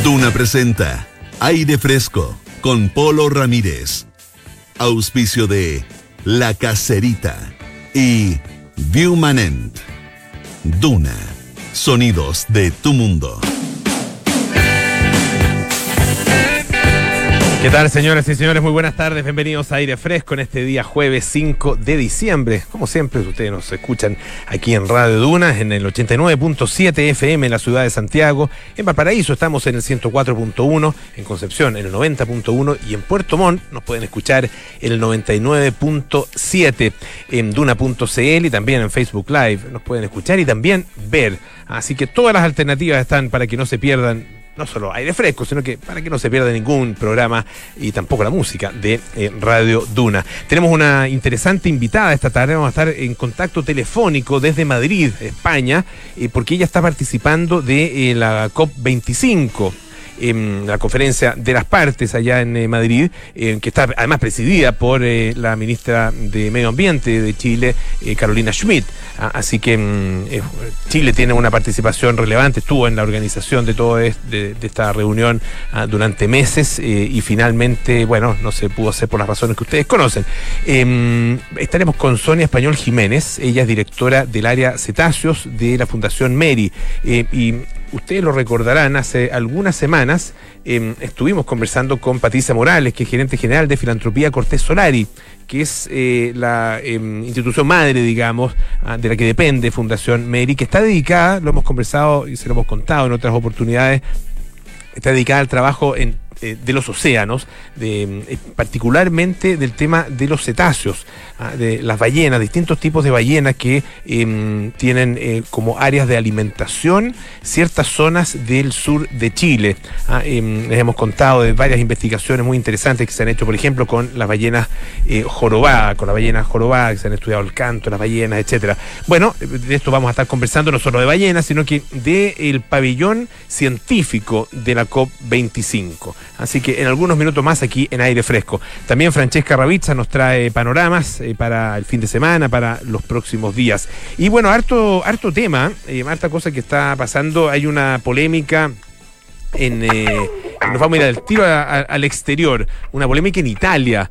Duna presenta Aire Fresco con Polo Ramírez. Auspicio de La Caserita y Viewmanent. Duna. Sonidos de tu mundo. ¿Qué tal, señoras y señores? Muy buenas tardes, bienvenidos a Aire Fresco en este día jueves 5 de diciembre. Como siempre, ustedes nos escuchan aquí en Radio Duna, en el 89.7 FM en la ciudad de Santiago. En Valparaíso estamos en el 104.1, en Concepción en el 90.1 y en Puerto Montt nos pueden escuchar en el 99.7 en Duna.cl y también en Facebook Live nos pueden escuchar y también ver. Así que todas las alternativas están para que no se pierdan no solo Aire Fresco, sino que para que no se pierda ningún programa y tampoco la música de Radio Duna. Tenemos una interesante invitada esta tarde, vamos a estar en contacto telefónico desde Madrid, España, porque ella está participando de la COP25. La conferencia de las partes allá en Madrid, que está además presidida por la ministra de Medio Ambiente de Chile, Carolina Schmidt. Así que Chile tiene una participación relevante, estuvo en la organización de todo de esta reunión durante meses y finalmente, bueno, no se pudo hacer por las razones que ustedes conocen. Estaremos con Sonia Español Jiménez, ella es directora del área cetáceos de la Fundación MERI y ustedes lo recordarán, hace algunas semanas estuvimos conversando con Patricia Morales, que es gerente general de Filantropía Cortés Solari, que es la institución madre, digamos, de la que depende Fundación MERI, que está dedicada, lo hemos conversado y se lo hemos contado en otras oportunidades, está dedicada al trabajo de los océanos, particularmente del tema de los cetáceos, de las ballenas, distintos tipos de ballenas que tienen como áreas de alimentación ciertas zonas del sur de Chile. Les hemos contado de varias investigaciones muy interesantes que se han hecho, por ejemplo, con las ballenas jorobadas, que se han estudiado el canto, las ballenas, etcétera. Bueno, de esto vamos a estar conversando no solo de ballenas, sino que del pabellón científico de la COP25. Así que en algunos minutos más aquí en Aire Fresco. También Francesca Ravizza nos trae panoramas para el fin de semana, para los próximos días. Y bueno, harto tema, harta cosa que está pasando. Hay una polémica nos vamos a ir al tiro al exterior, una polémica en Italia.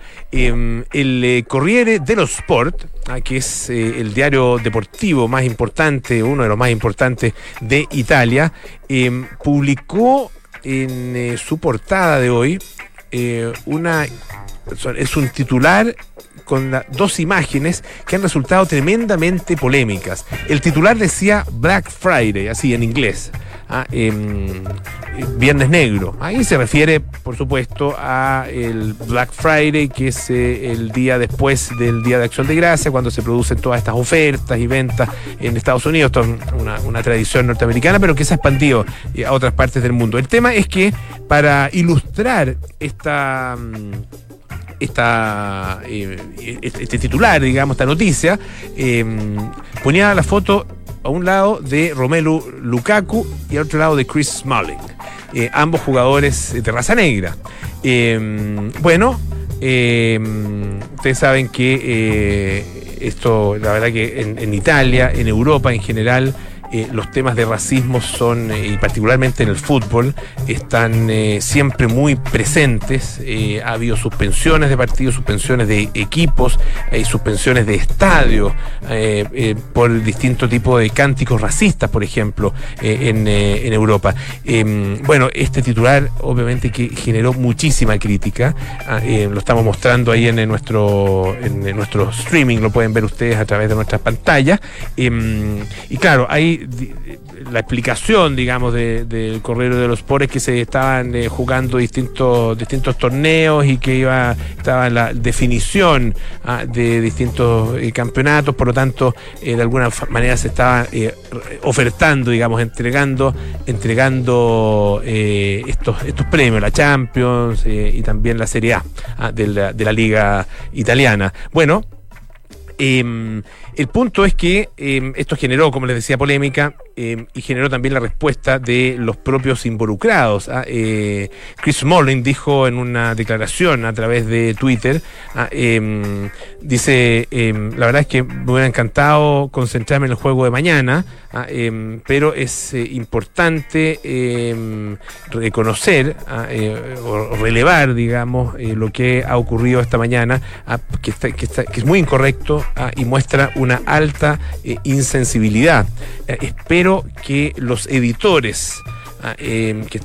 El Corriere dello Sport, que es el diario deportivo más importante, uno de los más importantes de Italia, publicó en su portada de hoy es un titular con dos imágenes que han resultado tremendamente polémicas. El titular decía Black Friday, así en inglés, Viernes Negro. Ahí se refiere, por supuesto, a el Black Friday, que es el día después del Día de Acción de Gracia, cuando se producen todas estas ofertas y ventas en Estados Unidos. Esto es una tradición norteamericana, pero que se ha expandido a otras partes del mundo. El tema es que para ilustrar este titular, digamos, esta noticia, ponía la foto a un lado de Romelu Lukaku y al otro lado de Chris Smalling, ambos jugadores de raza negra. Ustedes saben que esto, la verdad que en Italia, en Europa en general, los temas de racismo son, y particularmente en el fútbol, están siempre muy presentes. Ha habido suspensiones de partidos, suspensiones de equipos, suspensiones de estadios por distintos tipos de cánticos racistas, por ejemplo, en Europa. Este titular obviamente que generó muchísima crítica. Lo estamos mostrando ahí en nuestro streaming, lo pueden ver ustedes a través de nuestras pantallas. Y claro, hay la explicación, digamos, del Corriere dello Sport es que se estaban jugando distintos torneos y que estaba la definición de distintos campeonatos, por lo tanto, de alguna manera se estaba ofertando, digamos, entregando estos premios, la Champions y también la Serie A de la Liga Italiana. Bueno, El punto es que esto generó, como les decía, polémica y generó también la respuesta de los propios involucrados. Chris Smalling dijo en una declaración a través de Twitter, dice, la verdad es que me hubiera encantado concentrarme en el juego de mañana, pero es importante reconocer o relevar, digamos, lo que ha ocurrido esta mañana, que es muy incorrecto y muestra una alta insensibilidad. Espero que los editores que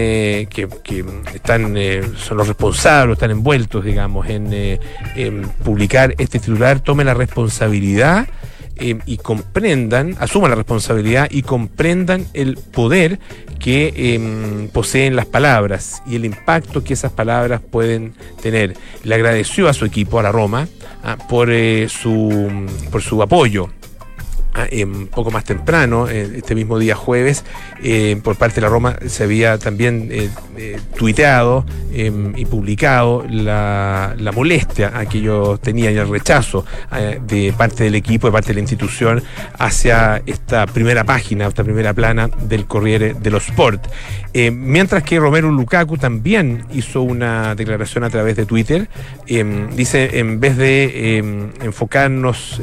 son los responsables, están envueltos, digamos, en publicar este titular, tomen la responsabilidad y asuman la responsabilidad y comprendan el poder que poseen las palabras y el impacto que esas palabras pueden tener. Le agradeció a su equipo, a la Roma, por su apoyo. Poco más temprano, este mismo día jueves, por parte de la Roma se había también tuiteado y publicado la molestia que ellos tenían y el rechazo de parte del equipo, de parte de la institución hacia esta primera página, esta primera plana del Corriere dello Sport. Mientras que Romelu Lukaku también hizo una declaración a través de Twitter. Dice, en vez de enfocarse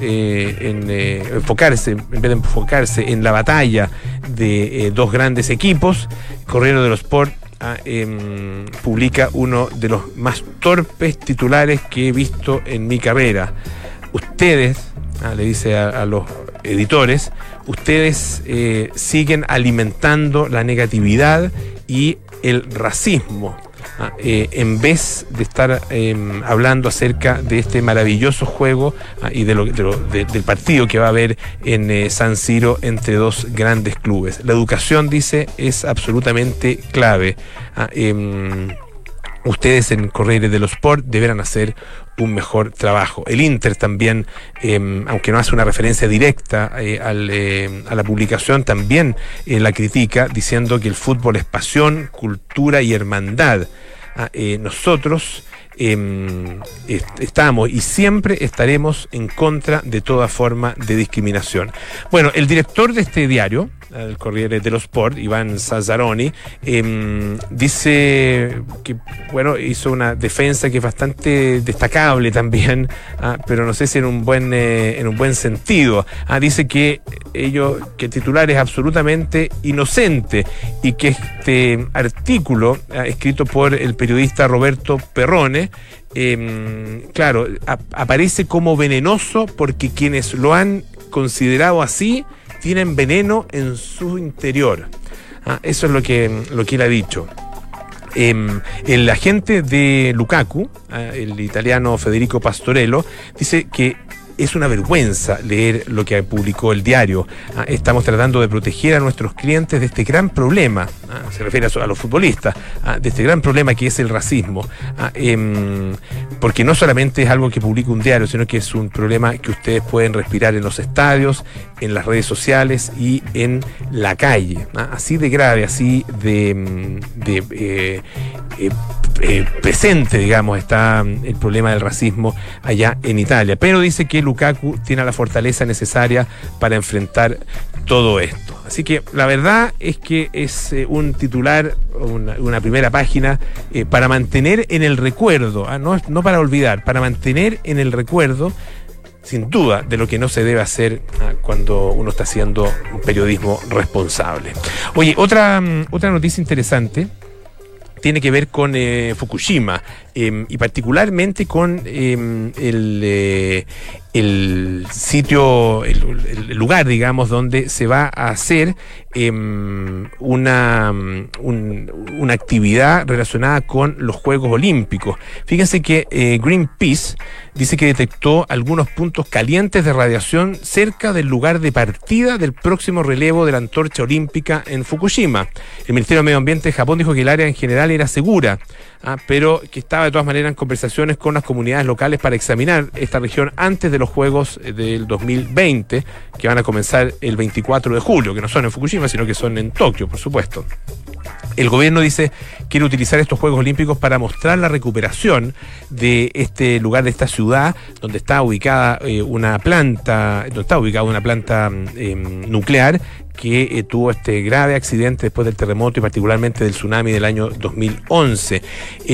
en la batalla de dos grandes equipos, Corriere dello Sport publica uno de los más torpes titulares que he visto en mi carrera. Ustedes, le dice a los editores, ustedes siguen alimentando la negatividad y el racismo, en vez de estar hablando acerca de este maravilloso juego y del partido que va a haber en San Siro entre dos grandes clubes. La educación, dice, es absolutamente clave. Ustedes en Corriere dello Sport deberán hacer un mejor trabajo. El Inter también, aunque no hace una referencia directa a la publicación, también la critica, diciendo que el fútbol es pasión, cultura y hermandad. Nosotros estamos y siempre estaremos en contra de toda forma de discriminación. Bueno, el director de este diario, el Corriere dello Sport, Iván Zazzaroni, dice que, bueno, hizo una defensa que es bastante destacable también, pero no sé si en un buen sentido. Dice que el titular es absolutamente inocente y que este artículo escrito por el periodista Roberto Perrone, claro, aparece como venenoso porque quienes lo han considerado así tienen veneno en su interior. Eso es lo que él ha dicho. El agente de Lukaku, el italiano Federico Pastorello, dice que es una vergüenza leer lo que publicó el diario. Estamos tratando de proteger a nuestros clientes de este gran problema, se refiere a los futbolistas, de este gran problema que es el racismo, porque no solamente es algo que publica un diario, sino que es un problema que ustedes pueden respirar en los estadios, en las redes sociales y en la calle. Así de grave, así de presente, digamos, está el problema del racismo allá en Italia. Pero dice que Lukaku tiene la fortaleza necesaria para enfrentar todo esto. Así que la verdad es que es un titular, una primera página para mantener en el recuerdo, no para olvidar, para mantener en el recuerdo, sin duda, de lo que no se debe hacer cuando uno está haciendo un periodismo responsable. Oye, otra noticia interesante tiene que ver con Fukushima y particularmente con el sitio, el lugar, digamos, donde se va a hacer una actividad relacionada con los Juegos Olímpicos. Fíjense que Greenpeace dice que detectó algunos puntos calientes de radiación cerca del lugar de partida del próximo relevo de la antorcha olímpica en Fukushima. El Ministerio de Medio Ambiente de Japón dijo que el área en general era segura, pero que estaba de todas maneras en conversaciones con las comunidades locales para examinar esta región antes de los Juegos del 2020, que van a comenzar el 24 de julio, que no son en Fukushima, sino que son en Tokio, por supuesto. El gobierno dice quiere utilizar estos Juegos Olímpicos para mostrar la recuperación de este lugar, de esta ciudad, donde está ubicada una planta nuclear que tuvo este grave accidente después del terremoto y particularmente del tsunami del año 2011.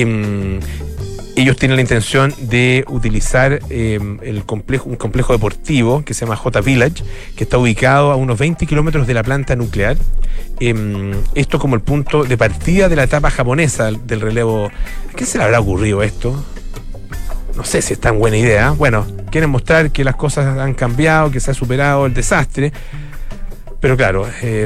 Ellos tienen la intención de utilizar un complejo deportivo que se llama J Village, que está ubicado a unos 20 kilómetros de la planta nuclear. Esto como el punto de partida de la etapa japonesa del relevo. ¿Qué se le habrá ocurrido esto? No sé si es tan buena idea. Bueno, quieren mostrar que las cosas han cambiado, que se ha superado el desastre. Pero claro,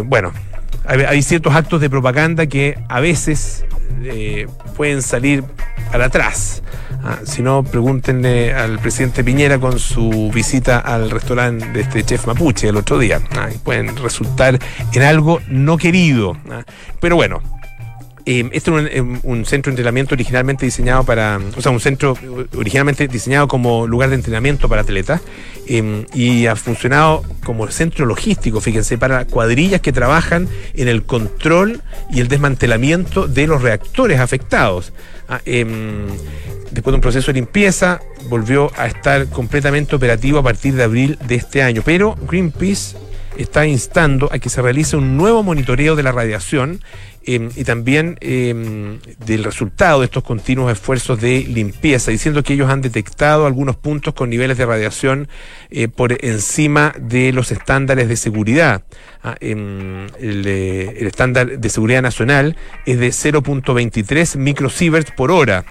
hay ciertos actos de propaganda que a veces pueden salir para atrás. Si no, pregúntenle al presidente Piñera con su visita al restaurante de este chef mapuche el otro día. Y pueden resultar en algo no querido. Pero bueno, este es un centro de entrenamiento originalmente diseñado originalmente diseñado como lugar de entrenamiento para atletas, y ha funcionado como centro logístico, fíjense, para cuadrillas que trabajan en el control y el desmantelamiento de los reactores afectados. Después de un proceso de limpieza, volvió a estar completamente operativo a partir de abril de este año, pero Greenpeace está instando a que se realice un nuevo monitoreo de la radiación y también del resultado de estos continuos esfuerzos de limpieza, diciendo que ellos han detectado algunos puntos con niveles de radiación por encima de los estándares de seguridad. El estándar de seguridad nacional es de 0.23 microsieverts por hora.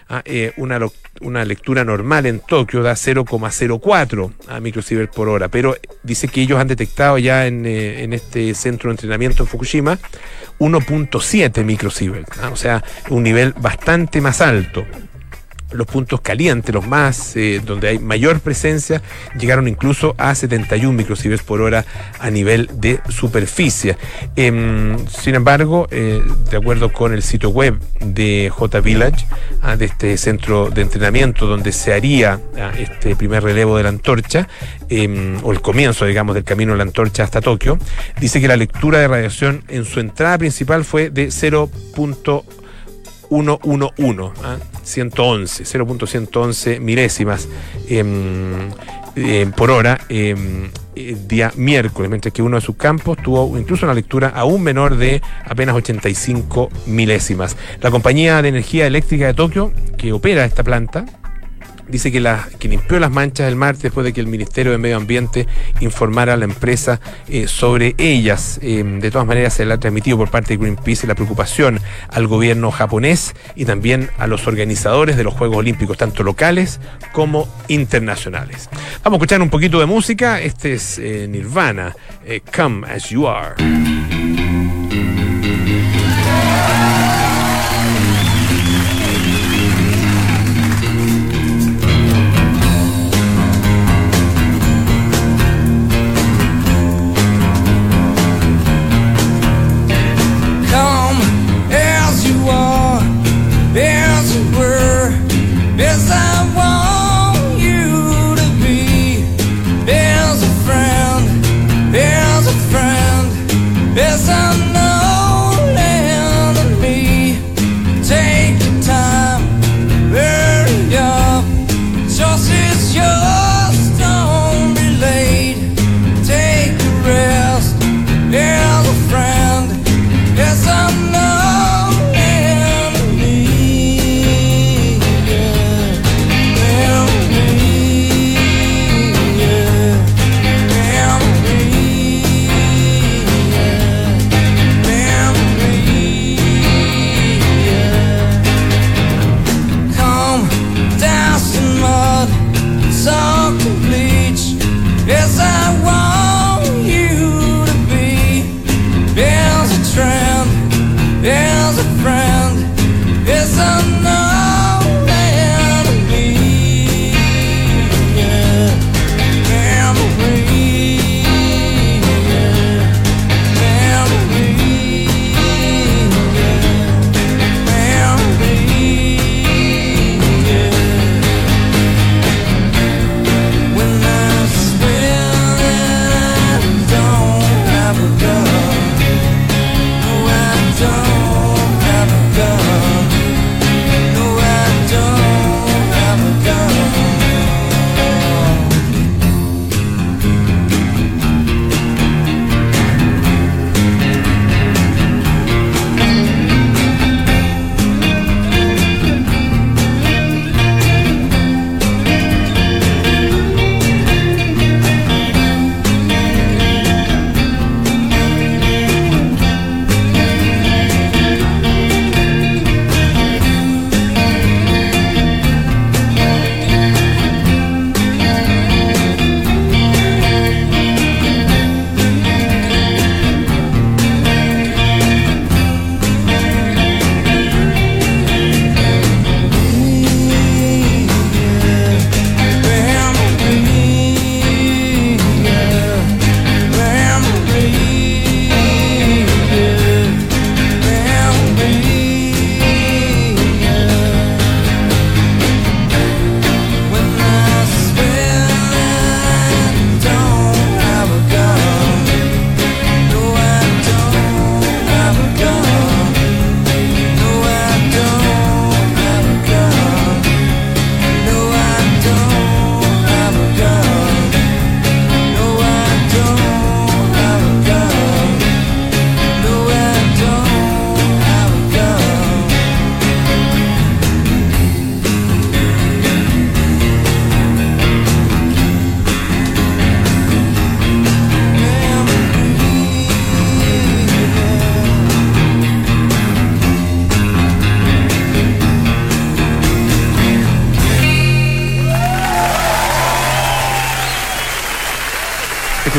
Una lectura normal en Tokio da 0,04 microsieverts por hora, pero dice que ellos han detectado ya en este centro de entrenamiento en Fukushima 1.7 microsieverts, o sea, un nivel bastante más alto. Los puntos calientes, los más donde hay mayor presencia, llegaron incluso a 71 microsieverts por hora a nivel de superficie. Sin embargo, de acuerdo con el sitio web de J Village, de este centro de entrenamiento donde se haría este primer relevo de la antorcha, o el comienzo, digamos, del camino de la antorcha hasta Tokio, dice que la lectura de radiación en su entrada principal fue de 0.111 milésimas por hora día miércoles, mientras que uno de sus campos tuvo incluso una lectura aún menor de apenas 85 milésimas. La compañía de energía eléctrica de Tokio, que opera esta planta, dice que limpió las manchas del mar después de que el Ministerio de Medio Ambiente informara a la empresa sobre ellas. De todas maneras, se le ha transmitido por parte de Greenpeace la preocupación al gobierno japonés y también a los organizadores de los Juegos Olímpicos, tanto locales como internacionales. Vamos a escuchar un poquito de música. Este es Nirvana, Come As You Are.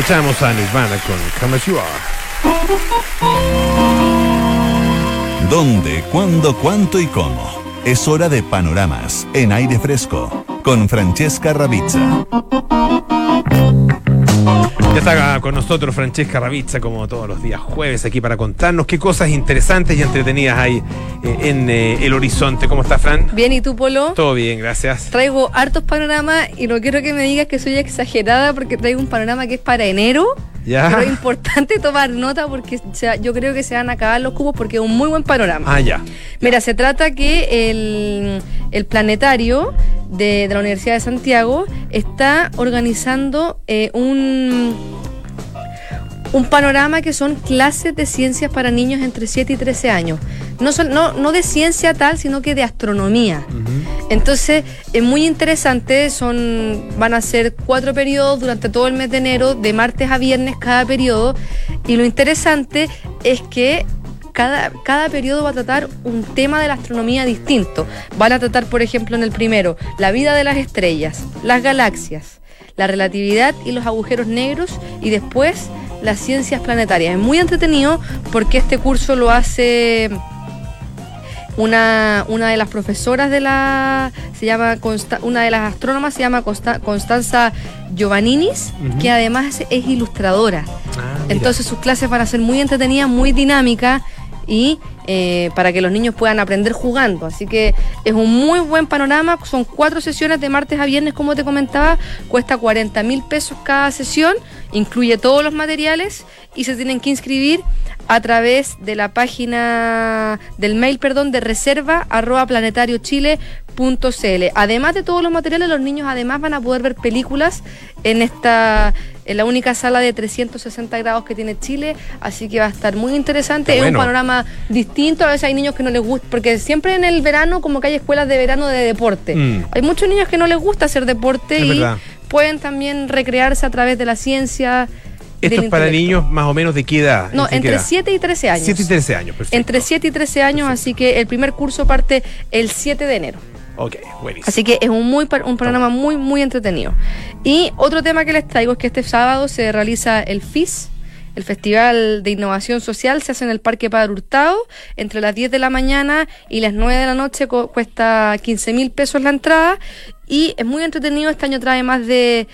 Escuchamos a Nirvana con Come As You Are. ¿Dónde, cuándo, cuánto y cómo? Es hora de panoramas en aire fresco con Francesca Ravizza. Ya está con nosotros Francesca Ravizza, como todos los días jueves, aquí para contarnos qué cosas interesantes y entretenidas hay en el horizonte. ¿Cómo estás, Fran? Bien, ¿y tú, Polo? Todo bien, gracias. Traigo hartos panoramas y no quiero que me digas que soy exagerada porque traigo un panorama que es para enero. Ya. Pero es importante tomar nota porque yo creo que se van a acabar los cupos porque es un muy buen panorama. Ah, ya. Mira, se trata que el planetario de la Universidad de Santiago está organizando un panorama que son clases de ciencias para niños entre 7 y 13 años. No de ciencia tal, sino que de astronomía. Uh-huh. Entonces, es muy interesante, van a ser 4 periodos durante todo el mes de enero, de martes a viernes cada periodo, y lo interesante es que cada periodo va a tratar un tema de la astronomía distinto. Van a tratar, por ejemplo, en el primero, la vida de las estrellas, las galaxias, la relatividad y los agujeros negros, y después las ciencias planetarias. Es muy entretenido porque este curso lo hace una de las profesoras una de las astrónomas se llama Constanza Giovanninis, uh-huh, que además es ilustradora. Entonces sus clases van a ser muy entretenidas, muy dinámicas y para que los niños puedan aprender jugando. Así que es un muy buen panorama. Son 4 sesiones de martes a viernes, como te comentaba. Cuesta 40,000 pesos cada sesión, incluye todos los materiales y se tienen que inscribir a través de la página del mail, de reserva@planetariochile.cl. Además de todos los materiales, los niños además van a poder ver películas en la única sala de 360 grados que tiene Chile, así que va a estar muy interesante. Bueno. Es un panorama distinto. A veces hay niños que no les gusta, porque siempre en el verano como que hay escuelas de verano de deporte. Hay muchos niños que no les gusta hacer deporte y verdad, pueden también recrearse a través de la ciencia. ¿Esto es para niños más o menos de qué edad? No, entre 7 y 13 años. 7 y 13 años, perfecto. Entre 7 y 13 años, perfecto. Así que el primer curso parte el 7 de enero. Ok, buenísimo. Así que es un programa muy, muy entretenido. Y otro tema que les traigo es que este sábado se realiza el FIS, el Festival de Innovación Social. Se hace en el Parque Padre Hurtado entre las 10 de la mañana y las 9 de la noche. Cuesta 15,000 pesos la entrada. Y es muy entretenido. Este año trae más de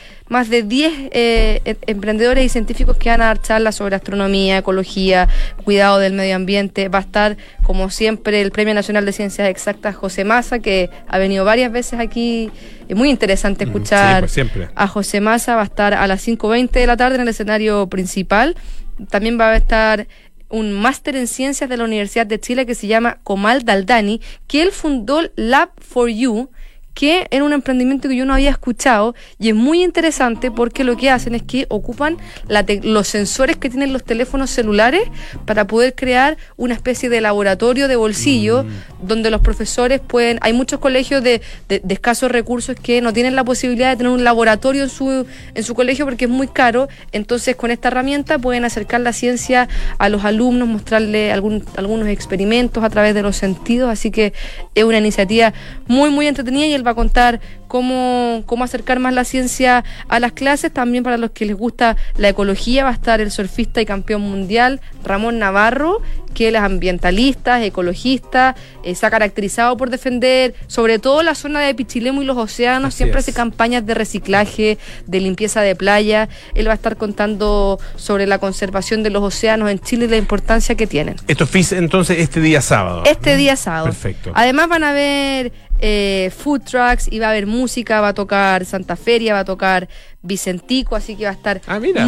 10 emprendedores y científicos que van a dar charlas sobre astronomía, ecología, cuidado del medio ambiente. Va a estar, como siempre, el Premio Nacional de Ciencias Exactas José Massa, que ha venido varias veces aquí. Es muy interesante escuchar a José Massa. Va a estar a las 5:20 de la tarde en el escenario principal. También va a estar un máster en ciencias de la Universidad de Chile que se llama Comal Daldani, que él fundó Lab4U, que era un emprendimiento que yo no había escuchado y es muy interesante porque lo que hacen es que ocupan los sensores que tienen los teléfonos celulares para poder crear una especie de laboratorio de bolsillo donde los profesores hay muchos colegios de escasos recursos que no tienen la posibilidad de tener un laboratorio en su colegio porque es muy caro. Entonces con esta herramienta pueden acercar la ciencia a los alumnos, mostrarles algunos experimentos a través de los sentidos, así que es una iniciativa muy, muy entretenida y él va a contar cómo acercar más la ciencia a las clases. También para los que les gusta la ecología va a estar el surfista y campeón mundial Ramón Navarro, que él es ambientalista, ecologista, se ha caracterizado por defender sobre todo la zona de Pichilemu y los océanos. Así siempre hace campañas de reciclaje, de limpieza de playa. Él va a estar contando sobre la conservación de los océanos en Chile y la importancia que tienen. Esto es entonces este día sábado. Este día sábado. Perfecto. Además van a haber food trucks y va a haber música, va a tocar Santa Feria, va a tocar Vicentico, así que va a estar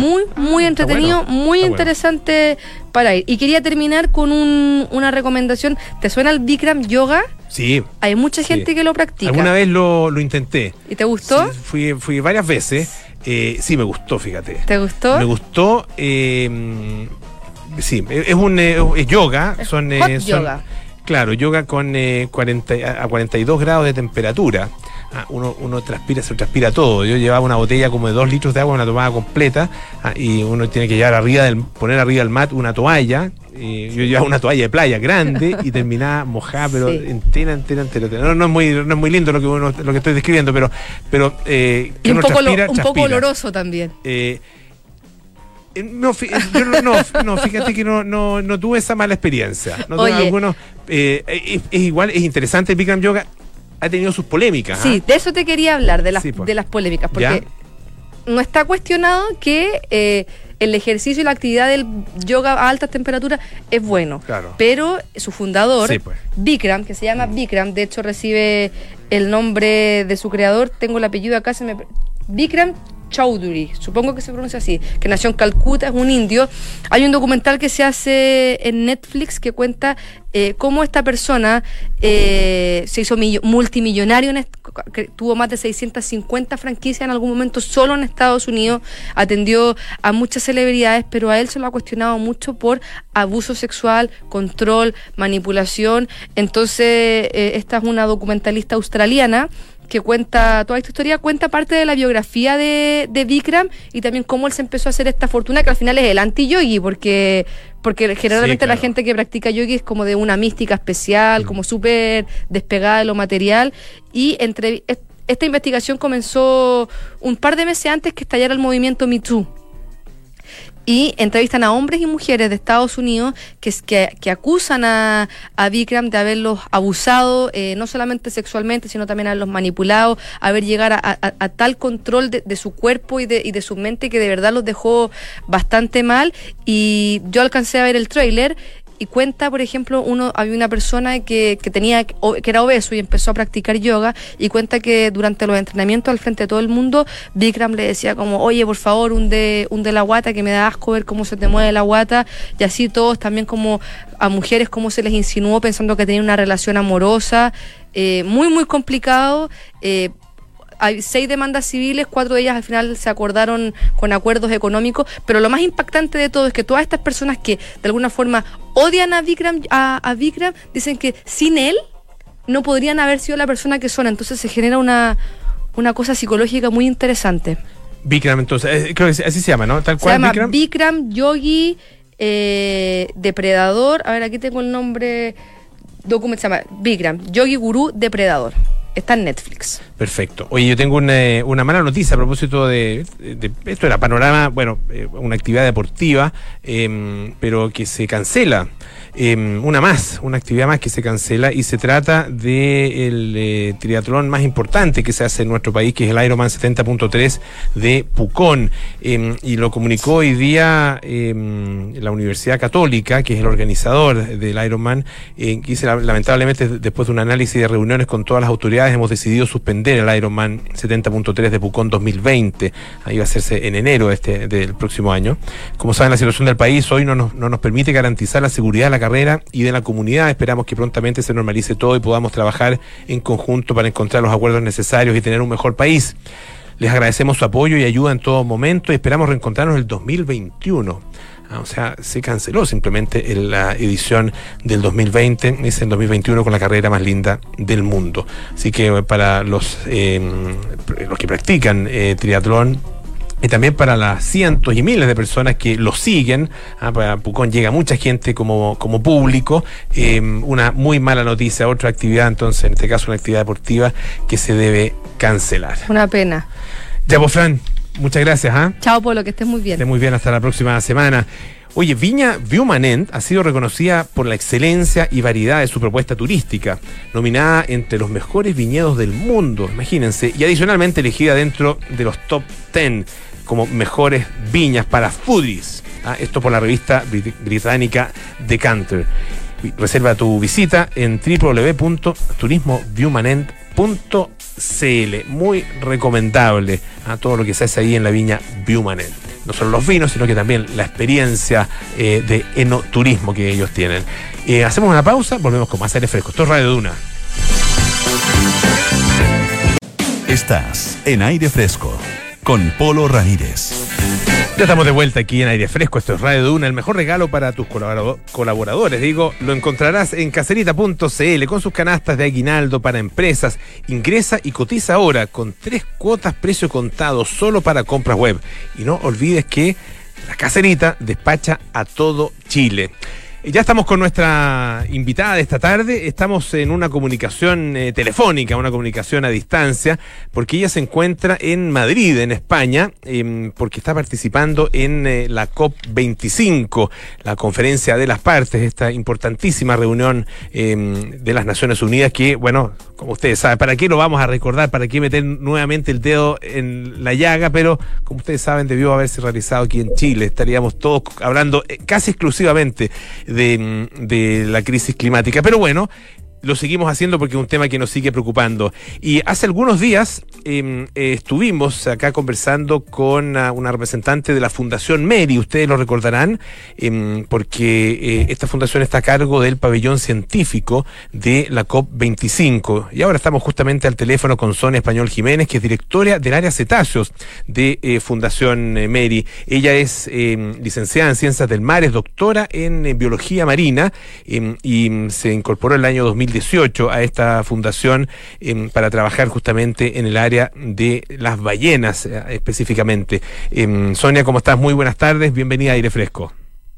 muy entretenido, bueno, muy interesante para ir. Y quería terminar con una recomendación. ¿Te suena el Bikram Yoga? Sí. Hay mucha gente que lo practica. Alguna vez lo intenté. ¿Y te gustó? Sí, fui varias veces. Sí, me gustó, fíjate. ¿Te gustó? Me gustó. Sí, es yoga. Son yoga. Claro, yoga con 42 grados de temperatura. Uno se transpira todo. Yo llevaba una botella como de 2 litros de agua, una tomada completa, y uno tiene que poner arriba del mat una toalla. Yo llevaba una toalla de playa grande y terminaba mojada, pero entera. No es muy lindo lo que estoy describiendo, pero y un poco oloroso también. Fíjate que no tuve esa mala experiencia. No tuve Oye. algunos. Es interesante, el Bikram Yoga ha tenido sus polémicas. Sí, de eso te quería hablar, de las polémicas, porque ¿Ya? no está cuestionado que el ejercicio y la actividad del yoga a altas temperaturas es bueno. Claro. Pero su fundador, Sí, pues. Bikram, que se llama Bikram, de hecho recibe el nombre de su creador, tengo el apellido acá, Bikram Choudhury, supongo que se pronuncia así, que nació en Calcuta, es un indio. Hay un documental que se hace en Netflix que cuenta cómo esta persona se hizo multimillonario, que tuvo más de 650 franquicias en algún momento solo en Estados Unidos, atendió a muchas celebridades, pero a él se lo ha cuestionado mucho por abuso sexual, control, manipulación. Entonces, esta es una documentalista australiana que cuenta toda esta historia, cuenta parte de la biografía de Bikram y también cómo él se empezó a hacer esta fortuna, que al final es el anti-yogi, porque generalmente claro, la gente que practica yogi es como de una mística especial, como súper despegada de lo material, y esta investigación comenzó un par de meses antes que estallara el movimiento Me Too. Y entrevistan a hombres y mujeres de Estados Unidos que acusan a Bikram de haberlos abusado, no solamente sexualmente, sino también haberlos manipulado, haber llegado a tal control de su cuerpo y de su mente que de verdad los dejó bastante mal. Y yo alcancé a ver el tráiler y cuenta, por ejemplo, había una persona que era obeso y empezó a practicar yoga, y cuenta que durante los entrenamientos al frente de todo el mundo, Bikram le decía como, oye, por favor, hunde la guata, que me da asco ver cómo se te mueve la guata, y así todos, también como a mujeres cómo se les insinuó pensando que tenían una relación amorosa, muy, muy complicado. Hay 6 demandas civiles, 4 de ellas al final se acordaron con acuerdos económicos, pero lo más impactante de todo es que todas estas personas que de alguna forma odian a Bikram dicen que sin él no podrían haber sido la persona que son. Entonces se genera una cosa psicológica muy interesante. Bikram, entonces, creo que así se llama, ¿no? Tal cual, se llama Bikram Yogi Depredador. A ver, aquí tengo el nombre. Se llama Bikram Yogi Gurú Depredador. Está en Netflix. Perfecto. Oye, yo tengo una mala noticia a propósito de esto de la Panorama, bueno, una actividad deportiva, pero que se cancela. Una actividad más que se cancela, y se trata del triatlón más importante que se hace en nuestro país, que es el Ironman 70.3 de Pucón, y lo comunicó hoy día la Universidad Católica, que es el organizador del Ironman, que dice, lamentablemente, después de un análisis de reuniones con todas las autoridades, hemos decidido suspender el Ironman 70.3 de Pucón 2020. Ahí va a hacerse en enero del próximo año. Como saben, la situación del país hoy no nos permite garantizar la seguridad de la carrera y de la comunidad. Esperamos que prontamente se normalice todo y podamos trabajar en conjunto para encontrar los acuerdos necesarios y tener un mejor país. Les agradecemos su apoyo y ayuda en todo momento y esperamos reencontrarnos en el 2021. O sea, se canceló simplemente la edición del 2020, es el 2021 con la carrera más linda del mundo. Así que para los que practican triatlón, y también para las cientos y miles de personas que lo siguen, para Pucón llega mucha gente como público, una muy mala noticia, otra actividad, entonces en este caso una actividad deportiva que se debe cancelar. Una pena. Ya, pues, Fran, muchas gracias. Chao, Polo, que estés muy bien. Estés muy bien, hasta la próxima semana. Oye, Viña Viumanent ha sido reconocida por la excelencia y variedad de su propuesta turística, nominada entre los mejores viñedos del mundo, imagínense, y adicionalmente elegida dentro de los top 10 como mejores viñas para foodies. Esto por la revista británica Decanter. Reserva tu visita en www.turismoviumanent.cl. Muy recomendable a todo lo que se hace ahí en la viña Viumanent. No solo los vinos, sino que también la experiencia de enoturismo que ellos tienen. Hacemos una pausa, volvemos con más aire fresco. Esto es Radio Duna. Estás en Aire Fresco con Polo Ramírez. Ya estamos de vuelta aquí en Aire Fresco. Esto es Radio Duna. El mejor regalo para tus colaboradores, lo encontrarás en caserita.cl con sus canastas de aguinaldo para empresas. Ingresa y cotiza ahora con 3 cuotas precio contado solo para compras web. Y no olvides que la Caserita despacha a todo Chile. Ya estamos con nuestra invitada de esta tarde. Estamos en una comunicación telefónica, una comunicación a distancia, porque ella se encuentra en Madrid, en España, porque está participando en la COP25, la Conferencia de las Partes, esta importantísima reunión de las Naciones Unidas que, bueno, como ustedes saben, ¿para qué lo vamos a recordar? ¿Para qué meter nuevamente el dedo en la llaga? Pero, como ustedes saben, debió haberse realizado aquí en Chile. Estaríamos todos hablando casi exclusivamente de la crisis climática. Pero bueno, lo seguimos haciendo porque es un tema que nos sigue preocupando. Y hace algunos días estuvimos acá conversando con una representante de la Fundación MERI, ustedes lo recordarán, porque esta fundación está a cargo del pabellón científico de la COP25. Y ahora estamos justamente al teléfono con Sonia Español Jiménez, que es directora del área cetáceos de Fundación MERI. Ella es licenciada en Ciencias del Mar, es doctora en Biología Marina y se incorporó en el año 2018 a esta fundación para trabajar justamente en el área de las ballenas específicamente. Sonia, ¿cómo estás? Muy buenas tardes, bienvenida a Aire Fresco.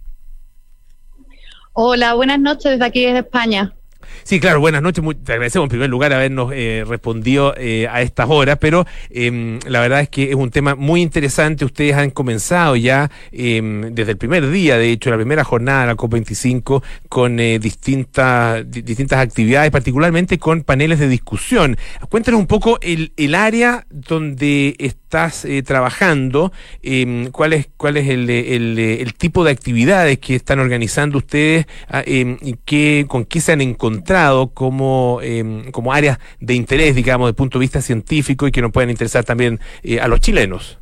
Hola, buenas noches desde aquí desde España. Sí, claro, buenas noches. Te agradecemos en primer lugar habernos respondido a estas horas, pero la verdad es que es un tema muy interesante. Ustedes han comenzado ya desde el primer día, de hecho, la primera jornada de la COP25 con distintas actividades, particularmente con paneles de discusión. Cuéntanos un poco el área donde estás trabajando, cuál es el tipo de actividades que están organizando ustedes y con qué se han encontrado como áreas de interés, digamos, desde el punto de vista científico y que nos pueden interesar también a los chilenos.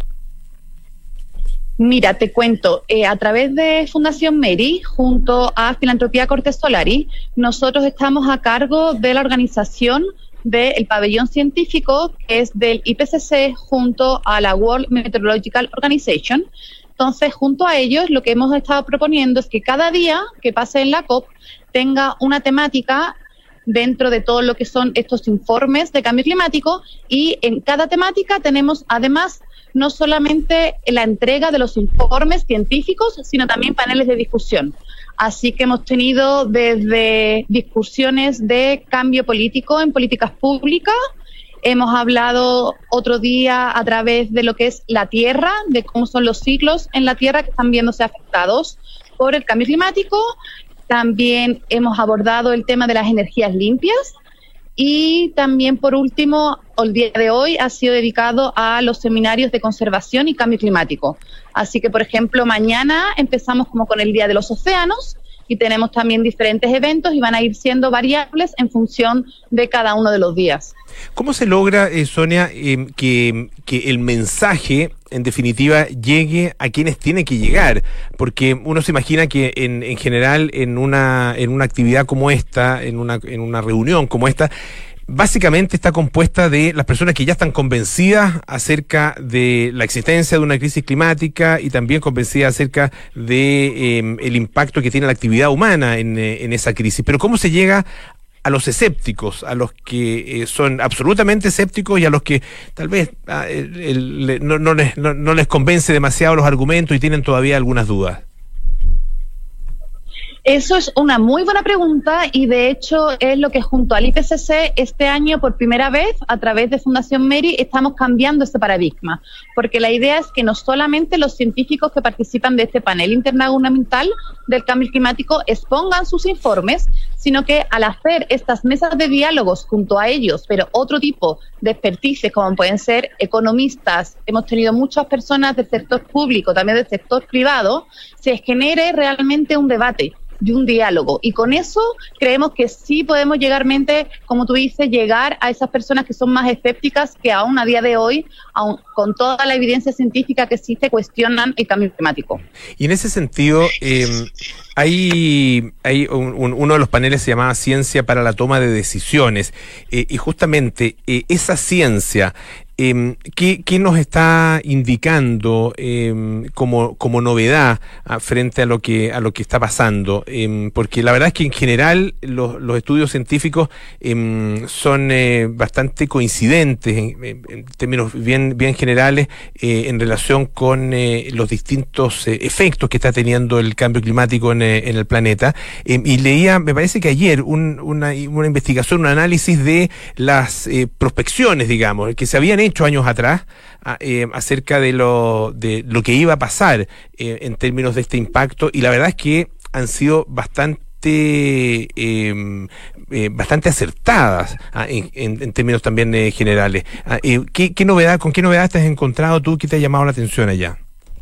Mira, te cuento, a través de Fundación MERI, junto a Filantropía Cortes Solari, nosotros estamos a cargo de la organización del pabellón científico, que es del IPCC, junto a la World Meteorological Organization. Entonces, junto a ellos, lo que hemos estado proponiendo es que cada día que pase en la COP tenga una temática dentro de todo lo que son estos informes de cambio climático, y en cada temática tenemos además no solamente la entrega de los informes científicos, sino también paneles de discusión. Así que hemos tenido desde discusiones de cambio político en políticas públicas. Hemos hablado otro día a través de lo que es la Tierra, de cómo son los ciclos en la Tierra que están viéndose afectados por el cambio climático. También hemos abordado el tema de las energías limpias y también, por último, el día de hoy ha sido dedicado a los seminarios de conservación y cambio climático. Así que, por ejemplo, mañana empezamos como con el Día de los Océanos y tenemos también diferentes eventos y van a ir siendo variables en función de cada uno de los días. ¿Cómo se logra, Sonia, que el mensaje, en definitiva, llegue a quienes tiene que llegar? Porque uno se imagina que en general en una actividad como esta, en una reunión como esta, básicamente está compuesta de las personas que ya están convencidas acerca de la existencia de una crisis climática y también convencidas acerca de el impacto que tiene la actividad humana en esa crisis. Pero ¿cómo se llega a los escépticos, a los que son absolutamente escépticos y a los que tal vez no les convence demasiado los argumentos y tienen todavía algunas dudas? Eso es una muy buena pregunta y de hecho es lo que junto al IPCC este año por primera vez a través de Fundación MERI estamos cambiando ese paradigma, porque la idea es que no solamente los científicos que participan de este panel intergubernamental del cambio climático expongan sus informes, sino que al hacer estas mesas de diálogos junto a ellos, pero otro tipo de expertices como pueden ser economistas, hemos tenido muchas personas del sector público, también del sector privado, se genere realmente un debate y un diálogo. Y con eso creemos que sí podemos como tú dices, llegar a esas personas que son más escépticas, que aún a día de hoy, aún con toda la evidencia científica que existe, cuestionan el cambio climático. Y en ese sentido, hay uno de los paneles se llamaba Ciencia para la Toma de Decisiones, y justamente esa ciencia ¿Qué nos está indicando como novedad frente a lo que está pasando? Porque la verdad es que en general los estudios científicos son bastante coincidentes en términos bien generales en relación con los distintos efectos que está teniendo el cambio climático en el planeta. Y leía, me parece que ayer, una investigación, un análisis de las prospecciones, digamos, que se habían hecho años atrás acerca de lo que iba a pasar en términos de este impacto, y la verdad es que han sido bastante acertadas en términos también generales. ¿Con qué novedad te has encontrado tú que te ha llamado la atención allá?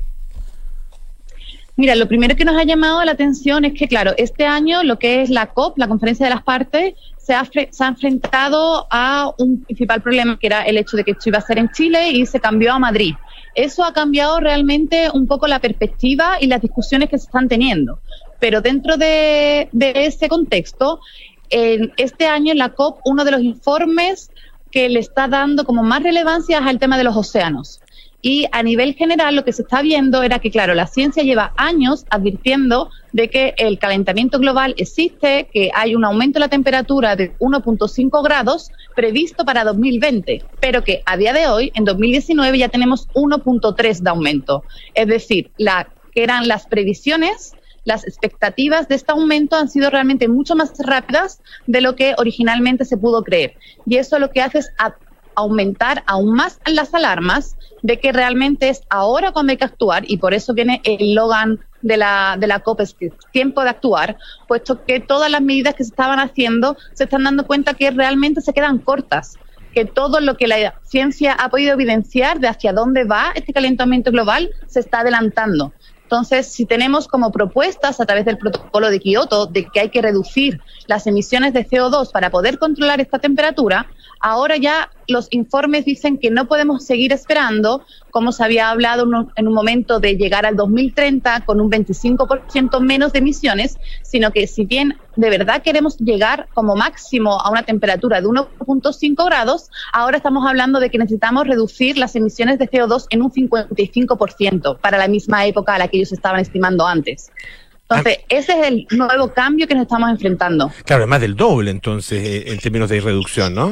Mira, lo primero que nos ha llamado la atención es que, claro, este año lo que es la COP, la Conferencia de las Partes, se ha enfrentado a un principal problema, que era el hecho de que esto iba a ser en Chile y se cambió a Madrid. Eso ha cambiado realmente un poco la perspectiva y las discusiones que se están teniendo. Pero dentro de ese contexto, este año en la COP, uno de los informes que le está dando como más relevancia es al tema de los océanos. Y a nivel general lo que se está viendo era que, claro, la ciencia lleva años advirtiendo de que el calentamiento global existe, que hay un aumento de la temperatura de 1.5 grados previsto para 2020, pero que a día de hoy, en 2019, ya tenemos 1.3 de aumento. Es decir, que eran las previsiones, las expectativas de este aumento han sido realmente mucho más rápidas de lo que originalmente se pudo creer. Y eso lo que hace es aumentar aún más las alarmas de que realmente es ahora cuando hay que actuar, y por eso viene el eslogan de la COP, es que es tiempo de actuar, puesto que todas las medidas que se estaban haciendo se están dando cuenta que realmente se quedan cortas, que todo lo que la ciencia ha podido evidenciar de hacia dónde va este calentamiento global se está adelantando. Entonces, si tenemos como propuestas a través del protocolo de Kioto de que hay que reducir las emisiones de CO2 para poder controlar esta temperatura, ahora ya los informes dicen que no podemos seguir esperando, como se había hablado en un momento de llegar al 2030 con un 25% menos de emisiones, sino que si bien de verdad queremos llegar como máximo a una temperatura de 1.5 grados, ahora estamos hablando de que necesitamos reducir las emisiones de CO2 en un 55% para la misma época a la que ellos estaban estimando antes. Entonces, ese es el nuevo cambio que nos estamos enfrentando. Claro, es más del doble, entonces, en términos de reducción, ¿no?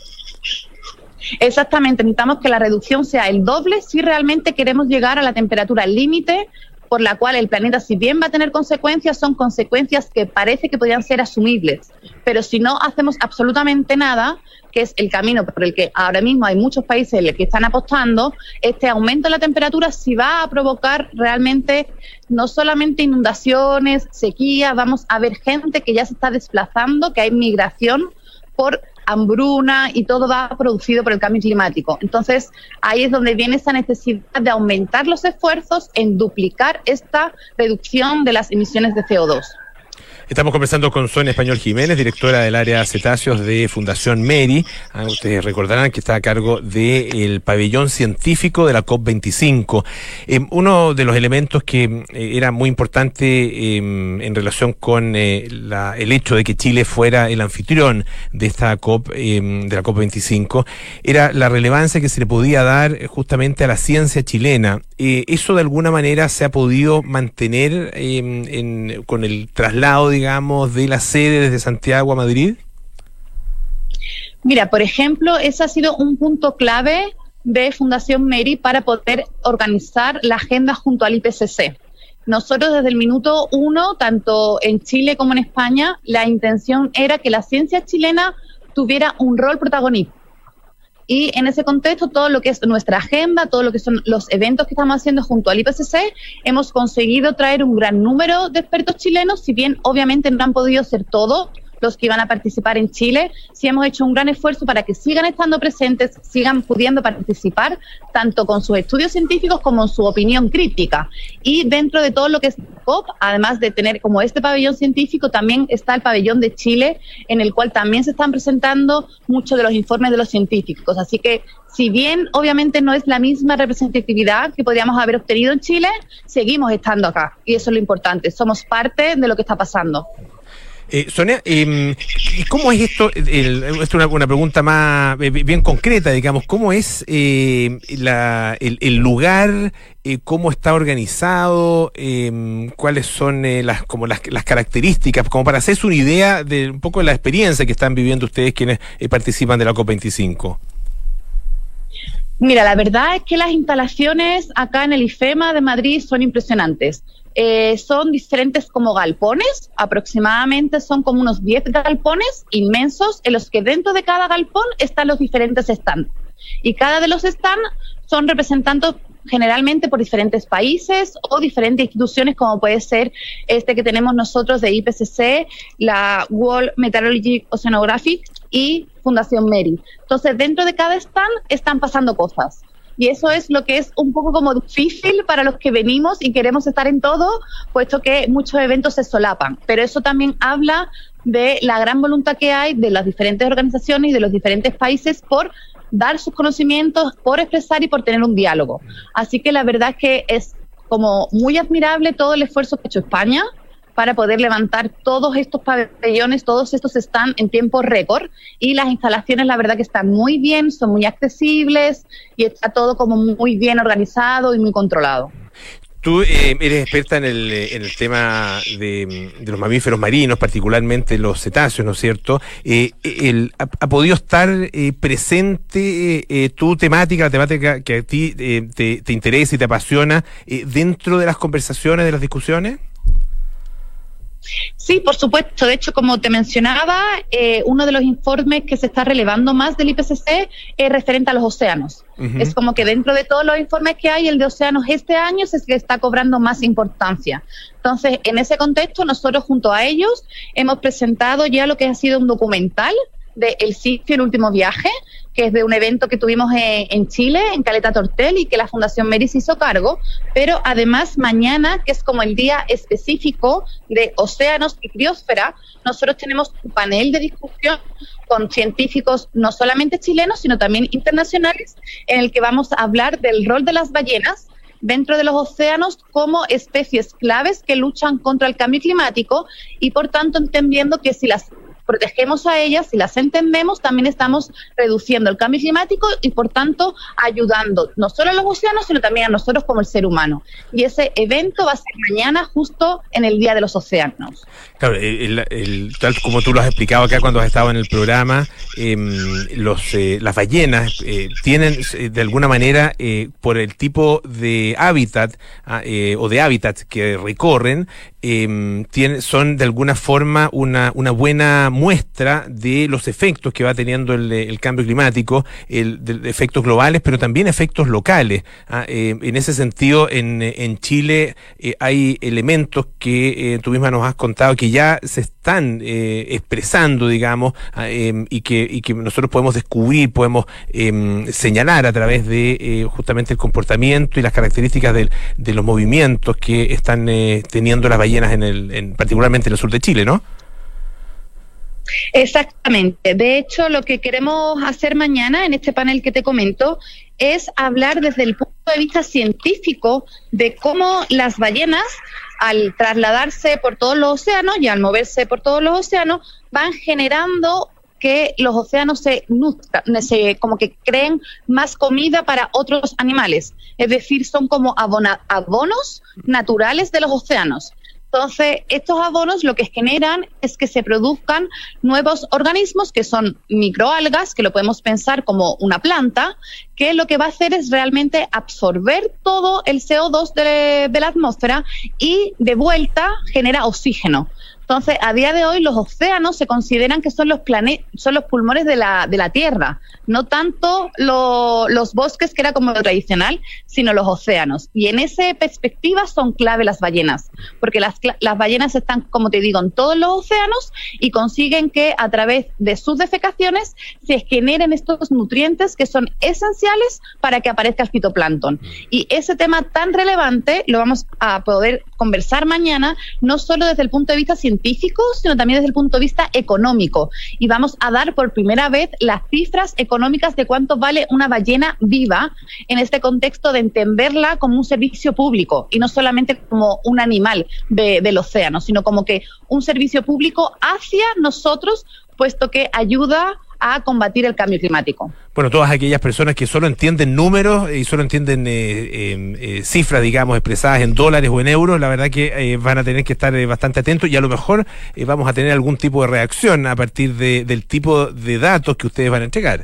Exactamente, necesitamos que la reducción sea el doble si realmente queremos llegar a la temperatura límite por la cual el planeta, si bien va a tener consecuencias, son consecuencias que parece que podrían ser asumibles. Pero si no hacemos absolutamente nada, que es el camino por el que ahora mismo hay muchos países que están apostando, este aumento de la temperatura sí va a provocar realmente no solamente inundaciones, sequía, vamos a ver gente que ya se está desplazando, que hay migración por hambruna y todo va producido por el cambio climático. Entonces, ahí es donde viene esa necesidad de aumentar los esfuerzos en duplicar esta reducción de las emisiones de CO2. Estamos conversando con Sonia Español Jiménez, directora del área cetáceos de Fundación MERI. Ustedes recordarán que está a cargo del pabellón científico de la COP25. Uno de los elementos que era muy importante en relación con el hecho de que Chile fuera el anfitrión de esta COP, de la COP25, era la relevancia que se le podía dar justamente a la ciencia chilena. ¿Eso de alguna manera se ha podido mantener con el traslado, digamos, de la sede desde Santiago a Madrid? Mira, por ejemplo, ese ha sido un punto clave de Fundación MERI para poder organizar la agenda junto al IPCC. Nosotros desde el minuto 1, tanto en Chile como en España, la intención era que la ciencia chilena tuviera un rol protagonista. Y en ese contexto, todo lo que es nuestra agenda, todo lo que son los eventos que estamos haciendo junto al IPCC, hemos conseguido traer un gran número de expertos chilenos, si bien obviamente no han podido ser todos los que iban a participar en Chile, sí hemos hecho un gran esfuerzo para que sigan estando presentes, sigan pudiendo participar, tanto con sus estudios científicos como en su opinión crítica. Y dentro de todo lo que es COP, además de tener como este pabellón científico, también está el pabellón de Chile, en el cual también se están presentando muchos de los informes de los científicos. Así que, si bien obviamente no es la misma representatividad que podríamos haber obtenido en Chile, seguimos estando acá. Y eso es lo importante, somos parte de lo que está pasando. Sonia, ¿cómo es esto? Esto es una pregunta más bien concreta, digamos. ¿Cómo es el lugar? ¿Cómo está organizado? ¿Cuáles son las características? Como para hacerse una idea de un poco la experiencia que están viviendo ustedes quienes participan de la COP25. Mira, la verdad es que las instalaciones acá en el IFEMA de Madrid son impresionantes. Son diferentes como galpones, aproximadamente son como unos 10 galpones inmensos en los que dentro de cada galpón están los diferentes stands. Y cada de los stands son representados generalmente por diferentes países o diferentes instituciones, como puede ser este que tenemos nosotros de IPCC, la World Meteorological Oceanographic y Fundación MERI. Entonces, dentro de cada stand están pasando cosas. Y eso es lo que es un poco como difícil para los que venimos y queremos estar en todo, puesto que muchos eventos se solapan. Pero eso también habla de la gran voluntad que hay de las diferentes organizaciones y de los diferentes países por dar sus conocimientos, por expresar y por tener un diálogo. Así que la verdad es que es como muy admirable todo el esfuerzo que ha hecho España para poder levantar todos estos pabellones, todos estos stands en tiempo récord, y las instalaciones la verdad que están muy bien, son muy accesibles y está todo como muy bien organizado y muy controlado. Tú eres experta en el tema de los mamíferos marinos, particularmente los cetáceos, ¿no es cierto? ¿Ha podido estar presente tu temática, la temática que a ti te interesa y te apasiona, dentro de las conversaciones, de las discusiones? Sí, por supuesto. De hecho, como te mencionaba, uno de los informes que se está relevando más del IPCC es referente a los océanos. Uh-huh. Es como que dentro de todos los informes que hay, el de océanos este año es el que está cobrando más importancia. Entonces, en ese contexto, nosotros junto a ellos hemos presentado ya lo que ha sido un documental de El Sitio, el último viaje, que es de un evento que tuvimos en Chile, en Caleta Tortel, y que la Fundación MERI se hizo cargo, pero además mañana, que es como el día específico de océanos y criósfera, nosotros tenemos un panel de discusión con científicos no solamente chilenos, sino también internacionales, en el que vamos a hablar del rol de las ballenas dentro de los océanos como especies claves que luchan contra el cambio climático, y por tanto entendiendo que si las protegemos a ellas, si las entendemos, también estamos reduciendo el cambio climático y por tanto ayudando no solo a los océanos, sino también a nosotros como el ser humano. Y ese evento va a ser mañana, justo en el Día de los Océanos. Claro, tal como tú lo has explicado acá cuando has estado en el programa, las ballenas tienen de alguna manera, por el tipo de hábitat o de hábitats que recorren, son de alguna forma una buena muestra de los efectos que va teniendo el cambio climático, de efectos globales, pero también efectos locales. En ese sentido, en Chile hay elementos que tú misma nos has contado que ya se están expresando, digamos, y que nosotros podemos descubrir, podemos señalar a través de justamente el comportamiento y las características de los movimientos que están teniendo las ballenas particularmente en el sur de Chile, ¿no? Exactamente. De hecho, lo que queremos hacer mañana en este panel que te comento es hablar desde el punto de vista científico de cómo las ballenas, al trasladarse por todos los océanos y al moverse por todos los océanos, van generando que los océanos se nutran, como que creen más comida para otros animales. Es decir, son como abonos naturales de los océanos. Entonces, estos abonos lo que generan es que se produzcan nuevos organismos que son microalgas, que lo podemos pensar como una planta, que lo que va a hacer es realmente absorber todo el CO2 de la atmósfera y de vuelta genera oxígeno. Entonces, a día de hoy los océanos se consideran que son los pulmones de la Tierra, no tanto los bosques, que era como lo tradicional, sino los océanos. Y en esa perspectiva son clave las ballenas, porque las ballenas están, como te digo, en todos los océanos y consiguen que a través de sus defecaciones se generen estos nutrientes que son esenciales para que aparezca el fitoplancton. Y ese tema tan relevante lo vamos a poder conversar mañana, no solo desde el punto de vista científico, sino también desde el punto de vista económico. Y vamos a dar por primera vez las cifras económicas de cuánto vale una ballena viva en este contexto de entenderla como un servicio público y no solamente como un animal del océano, sino como que un servicio público hacia nosotros, puesto que ayuda a combatir el cambio climático. Bueno, todas aquellas personas que solo entienden números y solo entienden cifras, digamos, expresadas en dólares o en euros, la verdad que van a tener que estar bastante atentos y a lo mejor vamos a tener algún tipo de reacción a partir del tipo de datos que ustedes van a entregar.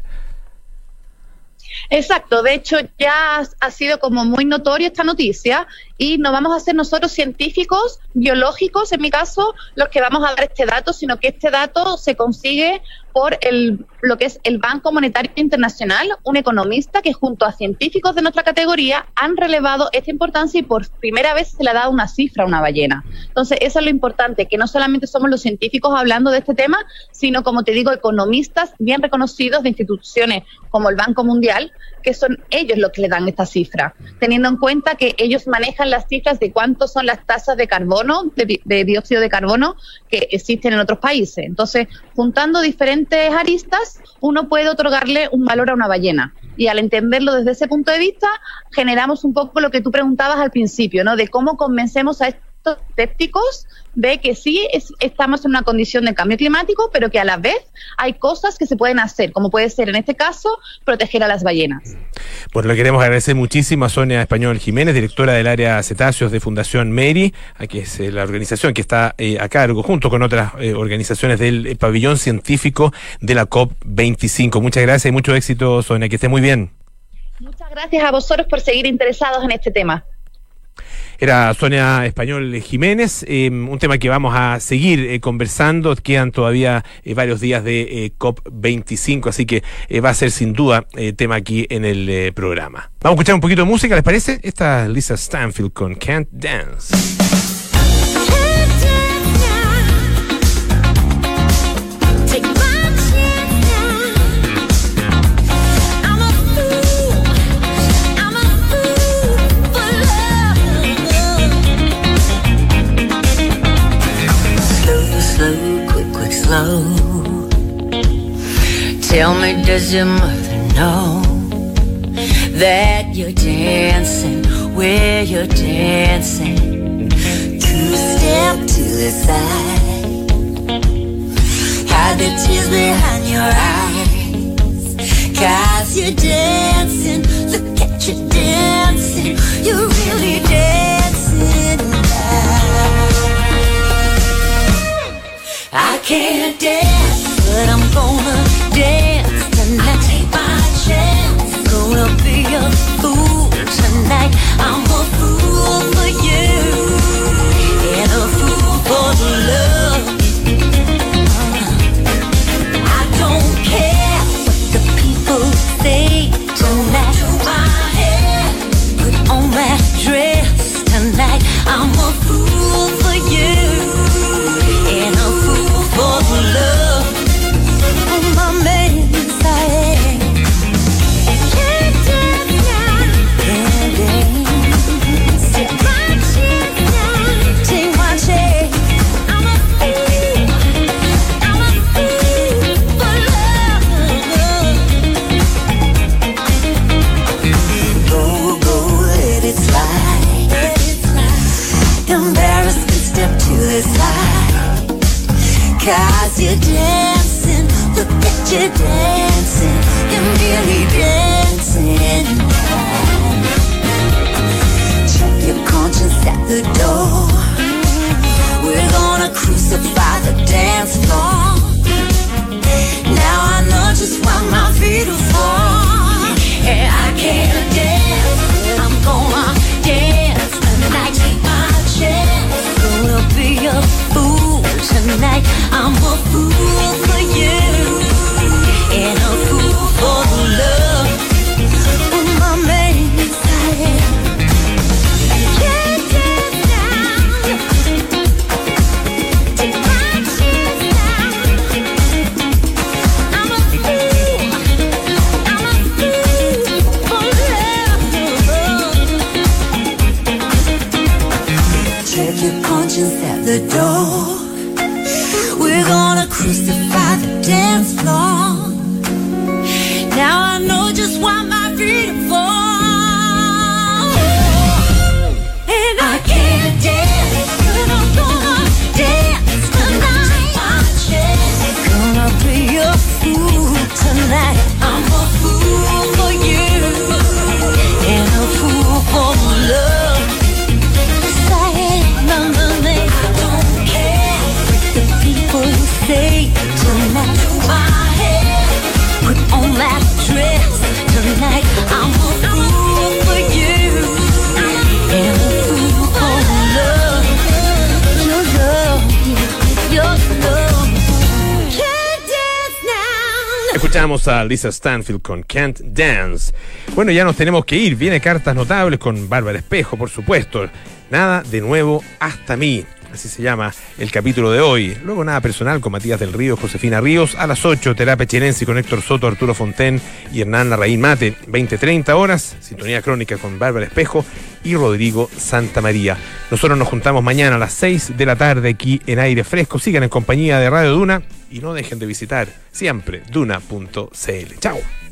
Exacto, de hecho ya ha sido como muy notoria esta noticia y no vamos a ser nosotros científicos, biológicos en mi caso, los que vamos a dar este dato, sino que este dato se consigue por lo que es el Banco Monetario Internacional, un economista que junto a científicos de nuestra categoría han relevado esta importancia y por primera vez se le ha dado una cifra a una ballena. Entonces eso es lo importante, que no solamente somos los científicos hablando de este tema, sino como te digo, economistas bien reconocidos de instituciones como el Banco Mundial, que son ellos los que le dan esta cifra, teniendo en cuenta que ellos manejan las cifras de cuánto son las tasas de carbono, de dióxido de carbono que existen en otros países. Entonces, juntando diferentes aristas, uno puede otorgarle un valor a una ballena. Y al entenderlo desde ese punto de vista, generamos un poco lo que tú preguntabas al principio, ¿no? De cómo convencemos a estos escépticos de que sí estamos en una condición de cambio climático, pero que a la vez hay cosas que se pueden hacer, como puede ser en este caso proteger a las ballenas. Bueno, le queremos agradecer muchísimo a Sonia Español Jiménez, directora del área cetáceos de Fundación MERI, que es la organización que está a cargo, junto con otras organizaciones del pabellón científico de la COP25. Muchas gracias y mucho éxito, Sonia, que esté muy bien. Muchas gracias a vosotros por seguir interesados en este tema. Era Sonia Español Jiménez, un tema que vamos a seguir conversando. Quedan todavía varios días de COP25, así que va a ser sin duda tema aquí en el programa. Vamos a escuchar un poquito de música, ¿les parece? Esta es Lisa Stanfield con Can't Dance. Tell me, does your mother know that you're dancing where you're dancing? Two step to the side, hide the tears behind your eyes, 'cause you're dancing, look at you dancing, you're really dancing now. I can't dance, but I'm gonna dance tonight. Take my chance, gonna be a fool tonight. I'm a fool for you and a fool for the love. I don't care what the people say tonight. Do my hair, put on my dress tonight. I'm a fool for you and a fool for the love. My man side, can't dance now, can't dance. Take my chance now, take my chance. I'm a fool for love. Go, go, let it slide, let it slide. Embarrassed, step to the side, 'cause you're dancing. Look at you dancing, you're really dancing. Check your conscience at the door. We're gonna crucify the dance floor. Now I know just what my feet are for. And I can't dance, I'm gonna dance tonight. Take my chance, gonna be a fool tonight. I'm a fool for you and a fool for the love. My man side, can't dance now. Take my chance now. crucify the dance floor. Now I know just why my feet are fall. And I can't dance, but I'm gonna dance tonight. Gonna be a fool tonight. I'm a fool for you and a fool for love. Say nonetheless, I don't care what the people say tonight. My head, put on that dress tonight. I'm a fool for you and a fool for love. Your love, your love. Escuchamos a Lisa Stanfield con Can't Dance. Bueno, ya nos tenemos que ir. Viene Cartas Notables con Bárbara Espejo, por supuesto. Nada de nuevo hasta mí. Así se llama el capítulo de hoy. Luego Nada Personal con Matías del Río, Josefina Ríos. A las 8, Terapia Chilense con Héctor Soto, Arturo Fonten y Hernán Larraín Mate. 20-30 horas. Sintonía Crónica con Bárbara Espejo y Rodrigo Santamaría. Nosotros nos juntamos mañana a las 6 de la tarde aquí en Aire Fresco. Sigan en compañía de Radio Duna y no dejen de visitar siempre duna.cl. Chao.